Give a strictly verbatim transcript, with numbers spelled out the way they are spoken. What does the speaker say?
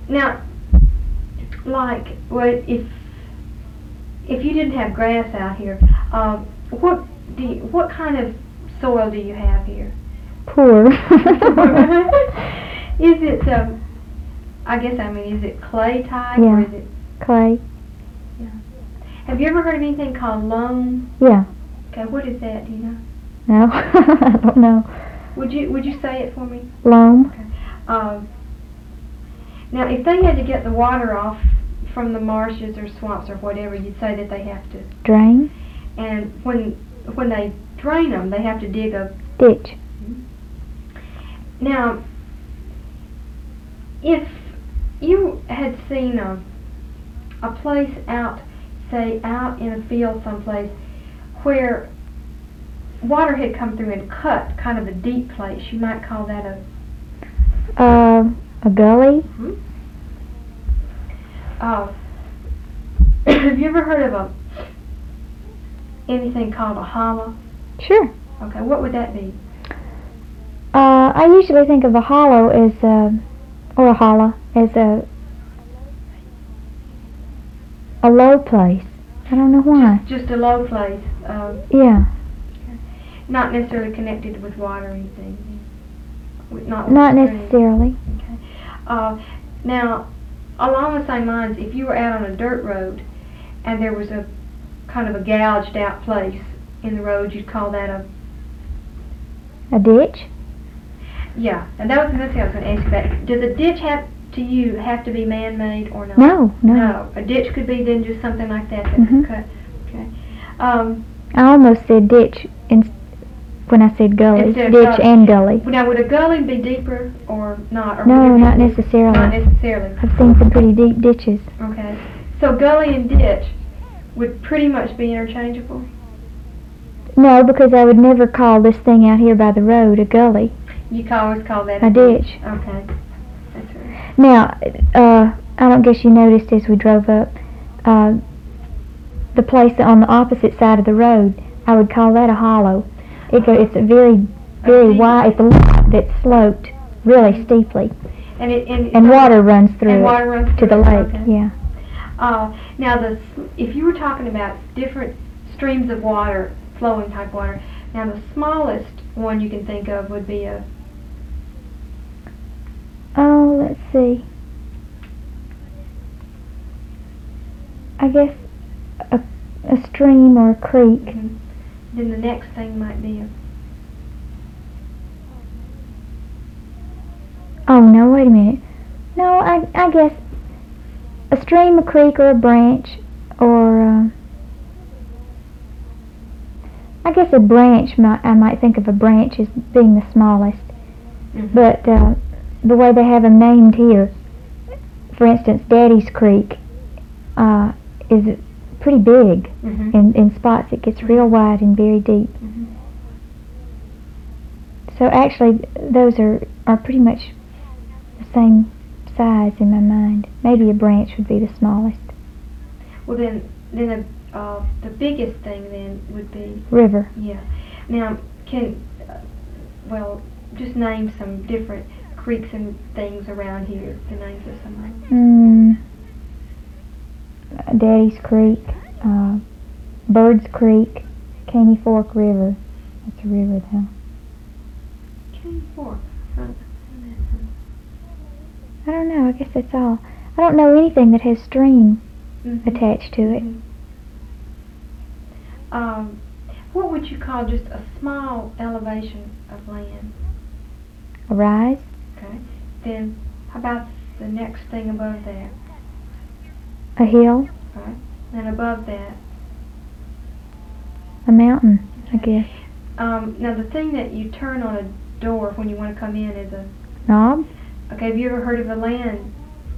Now, like, what if if you didn't have grass out here? Um, what do you, what kind of soil do you have here? Poor. Is it? Um, I guess I mean, is it clay type Yeah. or is it Clay. Yeah. Have you ever heard of anything called loam? Yeah. Okay, what is that? Do you know? No, I don't know. Would you Would you say it for me? Loam. Um, now, if they had to get the water off from the marshes or swamps or whatever, you'd say that they have to. Drain. And when when they drain them, they have to dig a Ditch. Now, if you had seen a a place out, say, out in a field someplace, where water had come through and cut kind of a deep place, you might call that a Uh, a gully. Hmm? Uh, have you ever heard of a anything called a hollow? Sure. Okay, what would that be? Uh, I usually think of a hollow as a, or a hollow as a a low place. I don't know why. Just, just a low place. Um, Yeah. not necessarily connected with water or anything. With- Not, Not with streams. necessarily. Okay. Uh, now, along the same lines, if you were out on a dirt road and there was a kind of a gouged out place in the road, you'd call that a A ditch. yeah. And that was another thing I was going to ask you about. Does a ditch have to you have to be man-made or not? No, no. No. A ditch could be then just something like that that Mhm. cut. Okay. Um, I almost said ditch in, when I said gully. Instead of Ditch gully. and gully. now, would a gully be deeper or not? Or No, would it not be- necessarily. Not necessarily. I've seen some pretty deep ditches. Okay. So gully and ditch would pretty much be interchangeable? No, because I would never call this thing out here by the road a gully. You can always call that A ditch. Okay. That's right. Now, uh, I don't guess you noticed as we drove up, uh, the place on the opposite side of the road, I would call that a hollow. It go, it's a very, very deep- wide, it's a lot that's sloped really steeply, And it and, and water runs through and it water runs to through the it, lake. okay. Yeah. Uh, now, the s- if you were talking about different streams of water, flowing type water, now the smallest one you can think of would be a Oh, let's see. I guess a, a stream or a creek. mhm. Then the next thing might be a Oh no, wait a minute. No, I I guess a stream, a creek, or a branch, or uh, I guess a branch. Might I might think of a branch as being the smallest, mhm. but uh, the way they have them named here, for instance, Daddy's Creek, uh, is pretty big. Mhm. In in spots, it gets real wide and very deep. Mhm. So actually, those are are pretty much the same size in my mind. Maybe a branch would be the smallest. Well, then, then a, uh, the biggest thing then would be River. yeah. Now, can uh, well just name some different creeks and things around here. The names of some of them. Mm, Daddy's Creek, uh, Bird's Creek, Caney Fork River. That's a river though. Caney Fork. Huh. I don't know. I guess that's all. I don't know anything that has stream Mhm. attached to it. Mhm. Um, what would you call just a small elevation of land? A rise, Okay. Then, how about the next thing above that? a hill, Right. And above that. a mountain. I guess. Um, now the thing that you turn on a door when you want to come in is a. Knob. Okay. Have you ever heard of a land